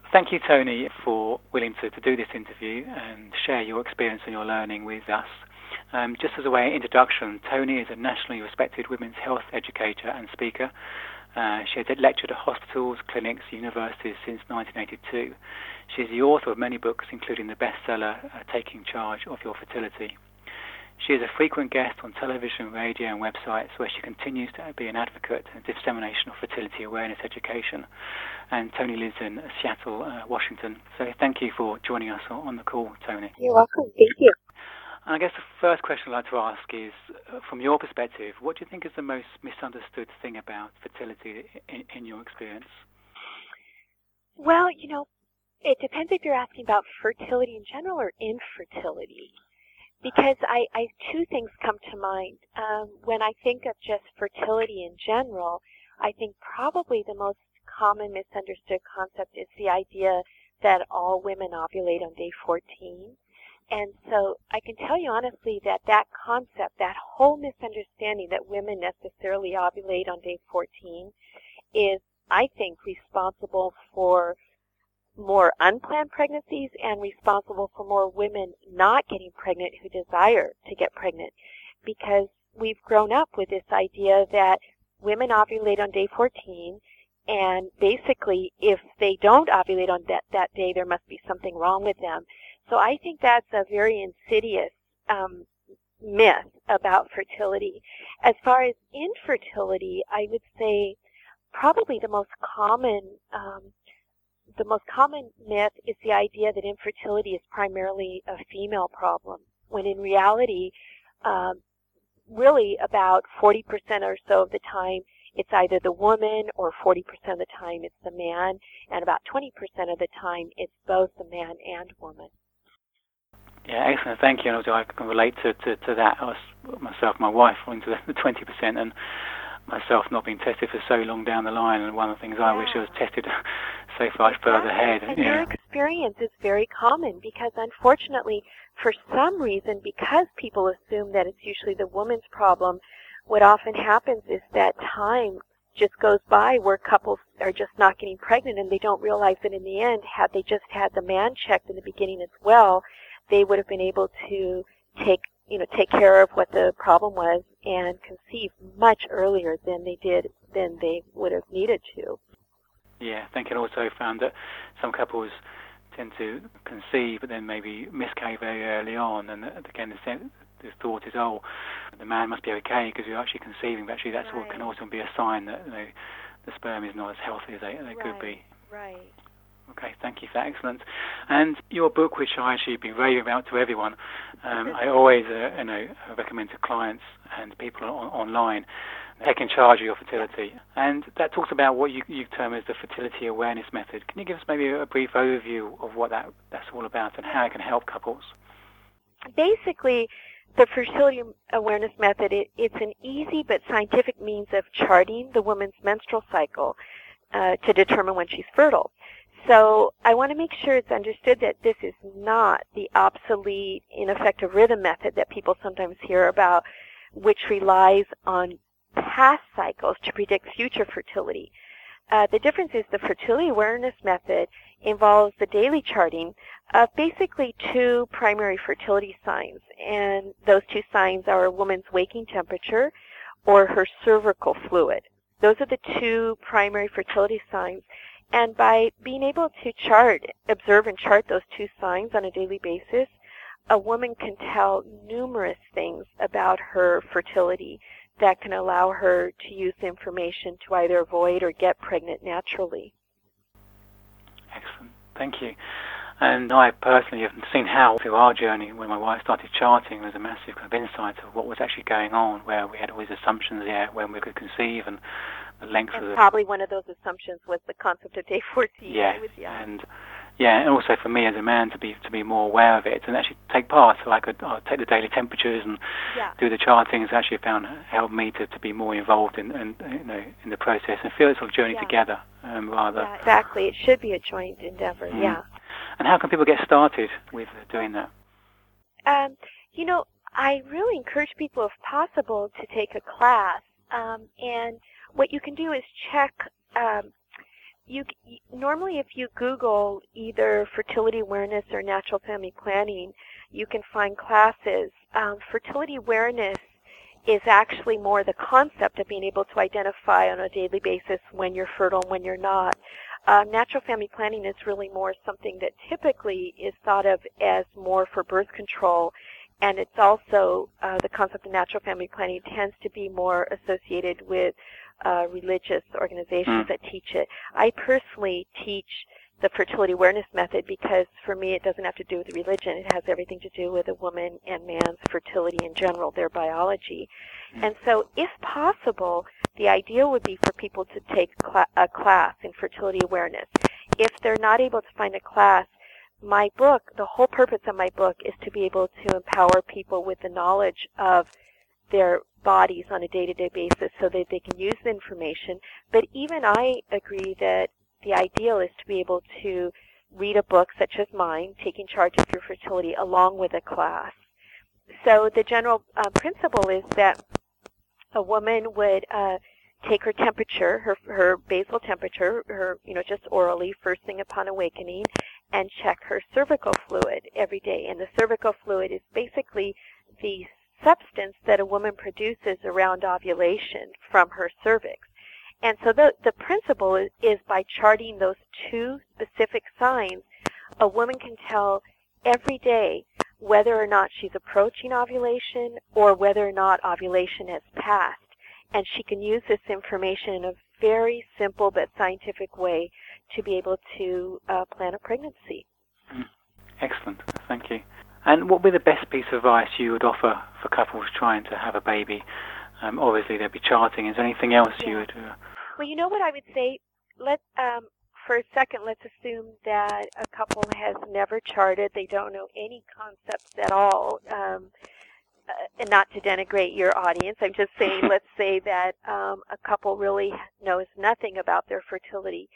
Thank you, Tony, for willing to do this interview and share your experience and your learning with us. Just as a way of introduction, Tony is a nationally respected women's health educator and speaker. She has lectured at hospitals, clinics, universities since 1982. She is the author of many books, including the bestseller Taking Charge of Your Fertility. She is a frequent guest on television, radio and websites where she continues to be an advocate and dissemination of fertility awareness education. And Tony lives in Seattle, Washington. So thank you for joining us on the call, Tony. You're welcome. Thank you. And I guess the first question I'd like to ask is, from your perspective, what do you think is the most misunderstood thing about fertility in your experience? Well, it depends if you're asking about fertility in general or infertility. Because two things come to mind. When I think of just fertility in general, I think probably the most common misunderstood concept is the idea that all women ovulate on day 14. And so I can tell you honestly that concept, that whole misunderstanding that women necessarily ovulate on day 14 is, I think, responsible for more unplanned pregnancies and responsible for more women not getting pregnant who desire to get pregnant, because we've grown up with this idea that women ovulate on day 14, and basically if they don't ovulate on that day, there must be something wrong with them. So I think that's a very insidious myth about fertility. As far as infertility, I would say probably the most common myth is the idea that infertility is primarily a female problem, when in reality, really about 40% or so of the time, it's either the woman, or 40% of the time it's the man, and about 20% of the time it's both the man and woman. Yeah, excellent. Thank you. And also I can relate to that. I was myself, my wife, fall into the 20%, and myself not being tested for so long down the line, and one of the things I wish I was tested so far further ahead. And your experience is very common, because unfortunately, for some reason, because people assume that it's usually the woman's problem, what often happens is that time just goes by where couples are just not getting pregnant, and they don't realize that in the end, had they just had the man checked in the beginning as well, they would have been able to take care of what the problem was and conceive much earlier than they would have needed to. Yeah, I think it also found that some couples tend to conceive but then maybe miscarry very early on, and again the thought is, the man must be okay because you're actually conceiving, but actually that's what can also be a sign that the sperm is not as healthy as they could be. Right. Okay, thank you for that. Excellent. And your book, which I actually been raving about to everyone, I always recommend to clients and people online, Taking Charge of Your Fertility. And that talks about what you term as the fertility awareness method. Can you give us maybe a brief overview of what that's all about and how it can help couples? Basically, the fertility awareness method, it's an easy but scientific means of charting the woman's menstrual cycle to determine when she's fertile. So I want to make sure it's understood that this is not the obsolete, ineffective rhythm method that people sometimes hear about, which relies on past cycles to predict future fertility. The difference is the fertility awareness method involves the daily charting of basically two primary fertility signs, and those two signs are a woman's waking temperature or her cervical fluid. Those are the two primary fertility signs. And by being able to observe and chart those two signs on a daily basis, a woman can tell numerous things about her fertility that can allow her to use the information to either avoid or get pregnant naturally. Excellent. Thank you. And I personally have seen how, through our journey, when my wife started charting, there was a massive kind of insight of what was actually going on, where we had all these assumptions there when we could conceive, and the length of the... probably one of those assumptions was the concept of day 14. Yeah, and also for me as a man to be more aware of it and actually take part. So I'd take the daily temperatures and do the charting. Actually found helped me to be more involved in the process and feel it's sort of journey together rather. Yeah, exactly. It should be a joint endeavor. Yeah. And how can people get started with doing that? I really encourage people, if possible, to take a class. And what you can do is check normally if you Google either fertility awareness or natural family planning, you can find classes. Fertility awareness is actually more the concept of being able to identify on a daily basis when you're fertile and when you're not. Natural family planning is really more something that typically is thought of as more for birth control, and it's also the concept of natural family planning tends to be more associated with religious organizations that teach it. I personally teach the fertility awareness method because for me it doesn't have to do with religion. It has everything to do with a woman and man's fertility in general, their biology. And so if possible, the idea would be for people to take a class in fertility awareness. If they're not able to find a class, my book, the whole purpose of my book is to be able to empower people with the knowledge of their bodies on a day-to-day basis so that they can use the information. But even I agree that the ideal is to be able to read a book such as mine, Taking Charge of Your Fertility, along with a class. So the general principle is that a woman would take her temperature, her basal temperature, just orally, first thing upon awakening, and check her cervical fluid every day. And the cervical fluid is basically the substance that a woman produces around ovulation from her cervix. And so the principle is by charting those two specific signs, a woman can tell every day whether or not she's approaching ovulation or whether or not ovulation has passed. And she can use this information in a very simple but scientific way to be able to plan a pregnancy. Excellent. Thank you. And what would be the best piece of advice you would offer for couples trying to have a baby? Obviously, there'd be charting. Is there anything else you would... Well, you know what I would say? For a second, let's assume that a couple has never charted. They don't know any concepts at all. And not to denigrate your audience, I'm just saying, let's say that a couple really knows nothing about their fertility.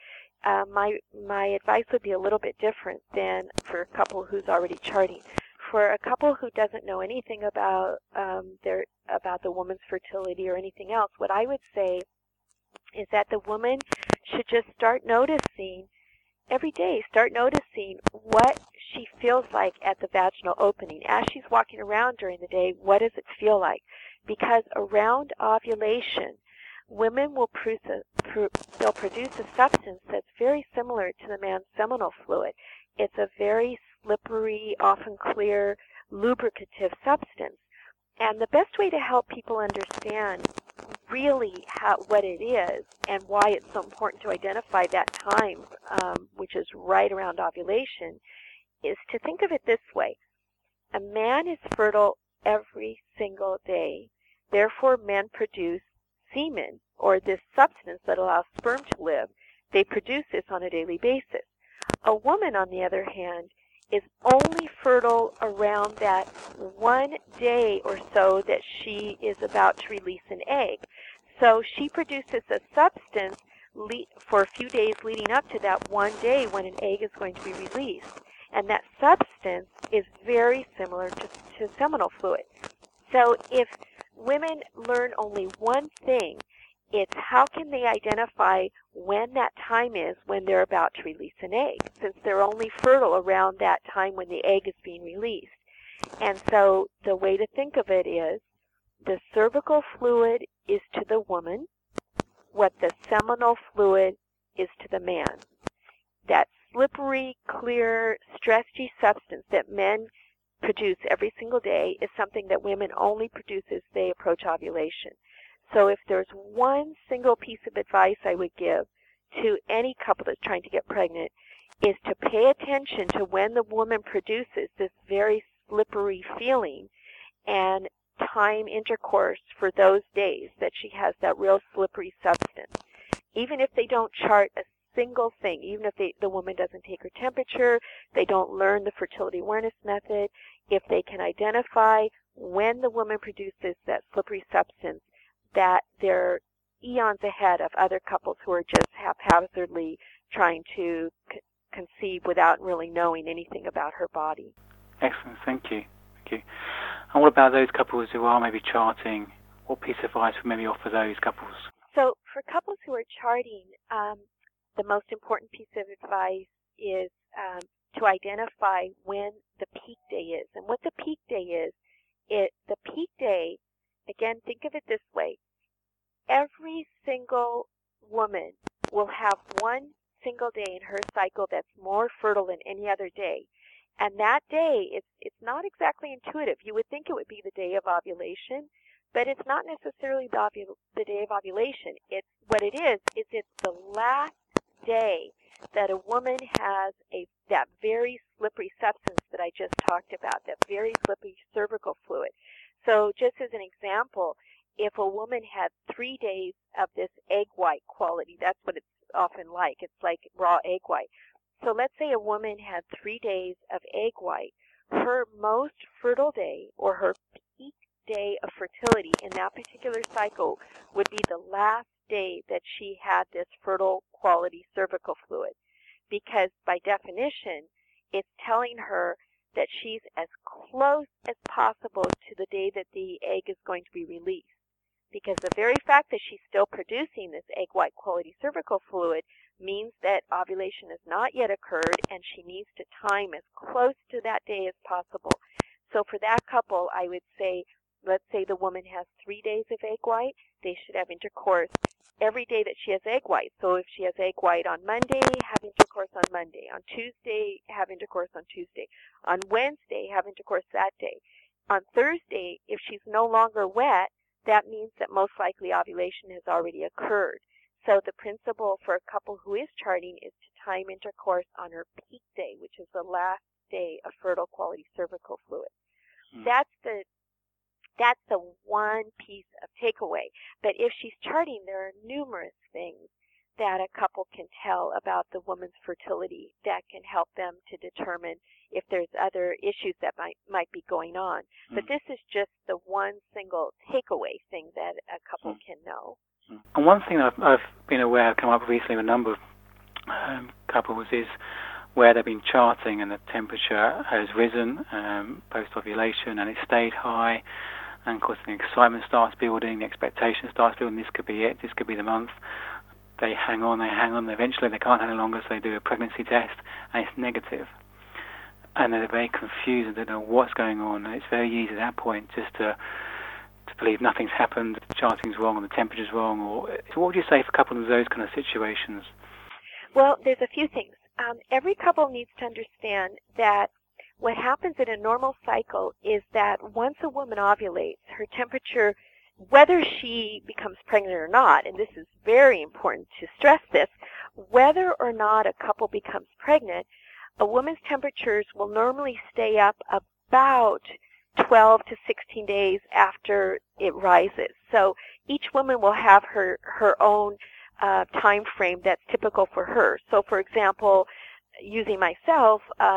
My advice would be a little bit different than for a couple who's already charting. For a couple who doesn't know anything about about the woman's fertility or anything else, what I would say is that the woman should just start noticing every day, start noticing what she feels like at the vaginal opening. As she's walking around during the day, what does it feel like? Because around ovulation, women will they'll produce a substance that's very similar to the man's seminal fluid. It's a very slippery, often clear, lubricative substance. And the best way to help people understand really what it is and why it's so important to identify that time, which is right around ovulation, is to think of it this way. A man is fertile every single day. Therefore, men produce semen, or this substance that allows sperm to live. They produce this on a daily basis. A woman, on the other hand, is only fertile around that one day or so that she is about to release an egg. So she produces a substance for a few days leading up to that one day when an egg is going to be released. And that substance is very similar to seminal fluid. So if women learn only one thing, it's how can they identify when that time is when they're about to release an egg, since they're only fertile around that time when the egg is being released. And so the way to think of it is the cervical fluid is to the woman what the seminal fluid is to the man. That slippery, clear, stretchy substance that men produce every single day is something that women only produce as they approach ovulation. So if there's one single piece of advice I would give to any couple that's trying to get pregnant, is to pay attention to when the woman produces this very slippery feeling and time intercourse for those days that she has that real slippery substance. Even if they don't chart a single thing, even if the woman doesn't take her temperature, they don't learn the fertility awareness method, if they can identify when the woman produces that slippery substance, that they're eons ahead of other couples who are just haphazardly trying to conceive without really knowing anything about her body. Excellent, thank you. And what about those couples who are maybe charting? What piece of advice would maybe offer those couples? So for couples who are charting, the most important piece of advice is to identify when the peak day is. And what the peak day is, the peak day, again, think of it this way. Every single woman will have one single day in her cycle that's more fertile than any other day. And that day, it's not exactly intuitive. You would think it would be the day of ovulation, but it's not necessarily the day of ovulation. It's what it is it's the last day that a woman has that very slippery substance that I just talked about, that very slippery cervical fluid. So just as an example, if a woman had 3 days of this egg white quality, that's what it's often like. It's like raw egg white. So let's say a woman had 3 days of egg white. Her most fertile day, or her peak day of fertility in that particular cycle, would be the last day that she had this fertile quality cervical fluid. Because by definition, it's telling her that she's as close as possible to the day that the egg is going to be released. Because the very fact that she's still producing this egg white quality cervical fluid means that ovulation has not yet occurred, and she needs to time as close to that day as possible. So for that couple, I would say, let's say the woman has 3 days of egg white, they should have intercourse every day that she has egg white. So if she has egg white on Monday, have intercourse on Monday. On Tuesday, have intercourse on Tuesday. On Wednesday, have intercourse that day. On Thursday, if she's no longer wet, that means that most likely ovulation has already occurred. So the principle for a couple who is charting is to time intercourse on her peak day, which is the last day of fertile quality cervical fluid. That's the one piece of takeaway. But if she's charting, there are numerous things that a couple can tell about the woman's fertility that can help them to determine if there's other issues that might be going on. But this is just the one single takeaway thing that a couple can know. And one thing that I've been aware of, come up recently with a number of couples, is where they've been charting and the temperature has risen post-ovulation and it stayed high, and of course the excitement starts building, the expectation starts building, this could be it, this could be the month. They hang on, eventually they can't hang on longer, so they do a pregnancy test and it's negative. And they're very confused and don't know what's going on, and it's very easy at that point just to believe nothing's happened, the charting's wrong, or the temperature's wrong. So what would you say for a couple of those kind of situations? Well, there's a few things. Every couple needs to understand that what happens in a normal cycle is that once a woman ovulates, her temperature, whether she becomes pregnant or not, and this is very important to stress this, whether or not a couple becomes pregnant, a woman's temperatures will normally stay up about 12 to 16 days after it rises. So each woman will have her own time frame that's typical for her. So for example, using myself,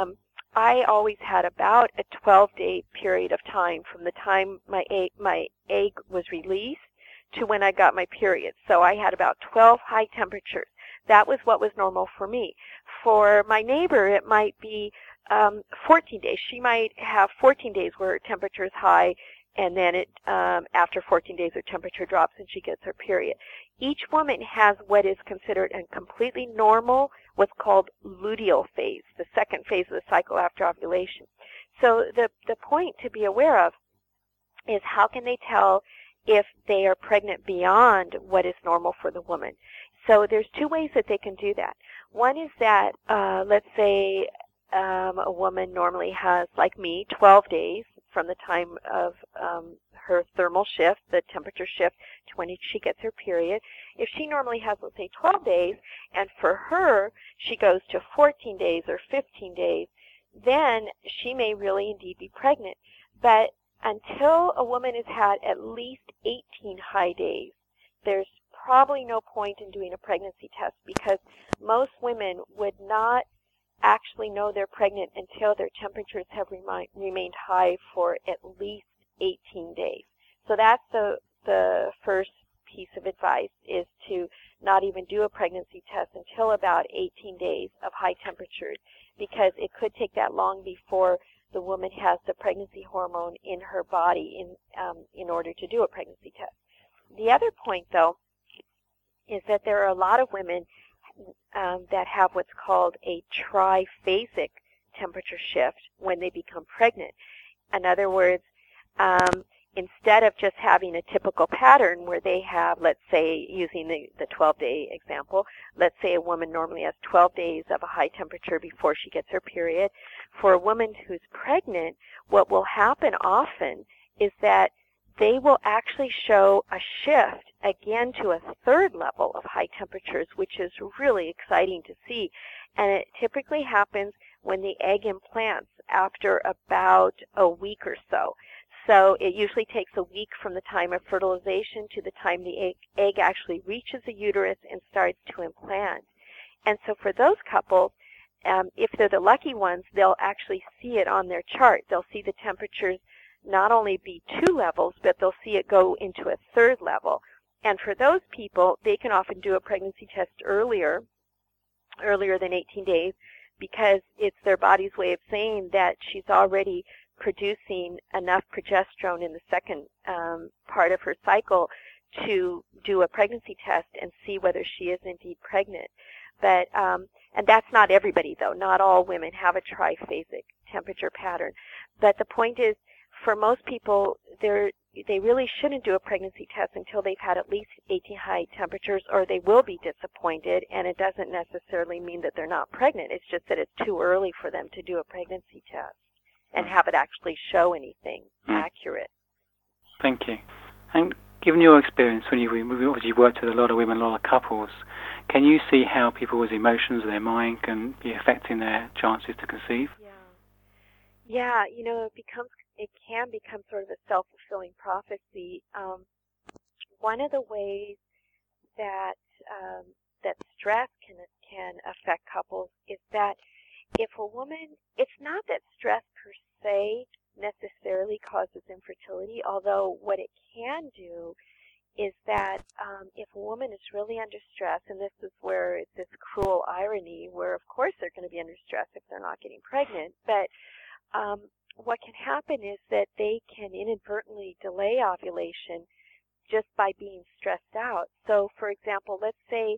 I always had about a 12-day period of time from the time my egg was released to when I got my period. So I had about 12 high temperatures. That was what was normal for me. For my neighbor, it might be 14 days. She might have 14 days where her temperature is high, and then after 14 days her temperature drops and she gets her period. Each woman has what is considered a completely normal, what's called luteal phase, the second phase of the cycle after ovulation. So the point to be aware of is how can they tell if they are pregnant beyond what is normal for the woman. So there's two ways that they can do that. One is that, let's say a woman normally has, like me, 12 days from the time of her thermal shift, the temperature shift, to when she gets her period. If she normally has, let's say, 12 days, and for her she goes to 14 days or 15 days, then she may really indeed be pregnant. But until a woman has had at least 18 high days, there's probably no point in doing a pregnancy test, because most women would not actually know they're pregnant until their temperatures have remained high for at least 18 days. So that's the first piece of advice, is to not even do a pregnancy test until about 18 days of high temperatures, because it could take that long before the woman has the pregnancy hormone in her body in order to do a pregnancy test. The other point, though, is that there are a lot of women that have what's called a triphasic temperature shift when they become pregnant. In other words, instead of just having a typical pattern where they have, let's say, using the 12-day example, let's say a woman normally has 12 days of a high temperature before she gets her period. For a woman who's pregnant, what will happen often is that they will actually show a shift again to a third level of high temperatures, which is really exciting to see. And it typically happens when the egg implants after about a week or so. So it usually takes a week from the time of fertilization to the time the egg actually reaches the uterus and starts to implant. And so for those couples, if they're the lucky ones, they'll actually see it on their chart. They'll see the temperatures not only be 2 levels, but they'll see it go into a third level. And for those people, they can often do a pregnancy test earlier than 18 days, because it's their body's way of saying that she's already producing enough progesterone in the second part of her cycle to do a pregnancy test and see whether she is indeed pregnant. But and that's not everybody, though. Not all women have a triphasic temperature pattern. But the point is, for most people, they really shouldn't do a pregnancy test until they've had at least 18 high temperatures, or they will be disappointed, and it doesn't necessarily mean that they're not pregnant. It's just that it's too early for them to do a pregnancy test and have it actually show anything accurate. Thank you. And given your experience, when you obviously worked with a lot of women, a lot of couples, can you see how people's emotions, their mind, can be affecting their chances to conceive? Yeah, it can become sort of a self-fulfilling prophecy. One of the ways that stress can affect couples is that if a woman, it's not that stress per se necessarily causes infertility, although what it can do is that if a woman is really under stress, and this is where it's this cruel irony where of course they're going to be under stress if they're not getting pregnant, but what can happen is that they can inadvertently delay ovulation just by being stressed out. So, for example, let's say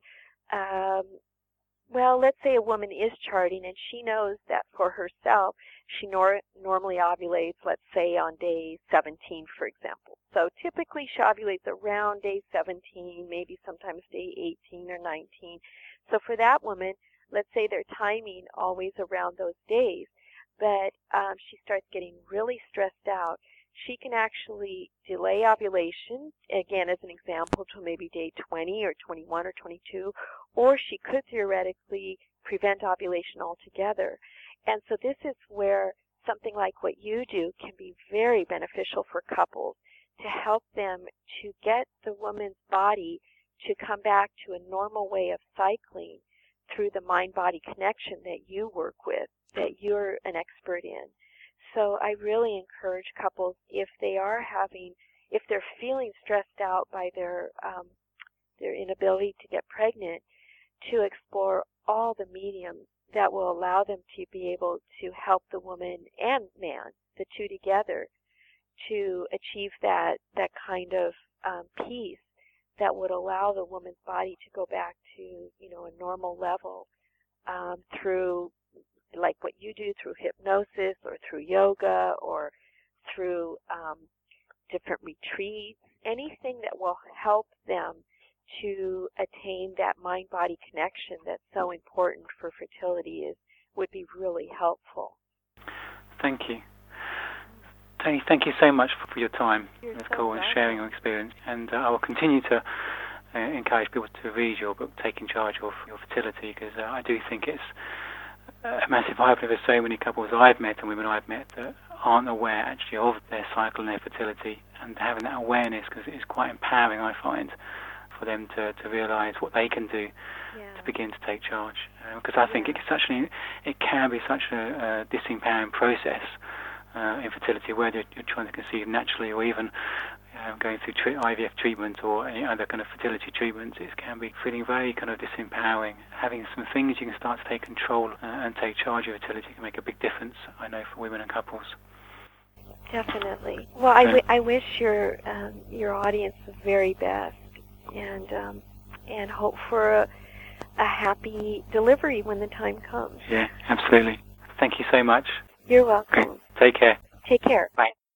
a woman is charting and she knows that for herself she normally ovulates, let's say, on day 17, for example. So typically she ovulates around day 17, maybe sometimes day 18 or 19. So for that woman, let's say they're timing always around those days, but she starts getting really stressed out. She can actually delay ovulation, again as an example, to maybe day 20 or 21 or 22, or she could theoretically prevent ovulation altogether. And so this is where something like what you do can be very beneficial for couples, to help them to get the woman's body to come back to a normal way of cycling through the mind-body connection that you work with, that you're an expert in. So I really encourage couples, if they're feeling stressed out by their inability to get pregnant, to explore all the mediums that will allow them to be able to help the woman and man, the two together, to achieve that kind of peace that would allow the woman's body to go back to, a normal level through, like what you do, through hypnosis or through yoga or through different retreats, anything that will help them to attain that mind-body connection that's so important for fertility would be really helpful. Thank you. Tony, thank you so much for your time and sharing your experience. And I will continue to encourage people to read your book, Taking Charge of Your Fertility, because I do think it's a massive eye-opener for so many couples I've met and women I've met that aren't aware actually of their cycle and their fertility, and having that awareness, because it is quite empowering, I find, for them to realise what they can do to begin to take charge. Because I think it can be such a disempowering process, infertility, whether you're trying to conceive naturally or even going through IVF treatment or any other kind of fertility treatments. It can be feeling very kind of disempowering. Having some things you can start to take control and take charge of fertility can make a big difference, I know, for women and couples. Definitely. Well, I wish your audience the very best, and hope for a happy delivery when the time comes. Yeah, absolutely. Thank you so much. You're welcome. Okay. Take care. Take care. Bye.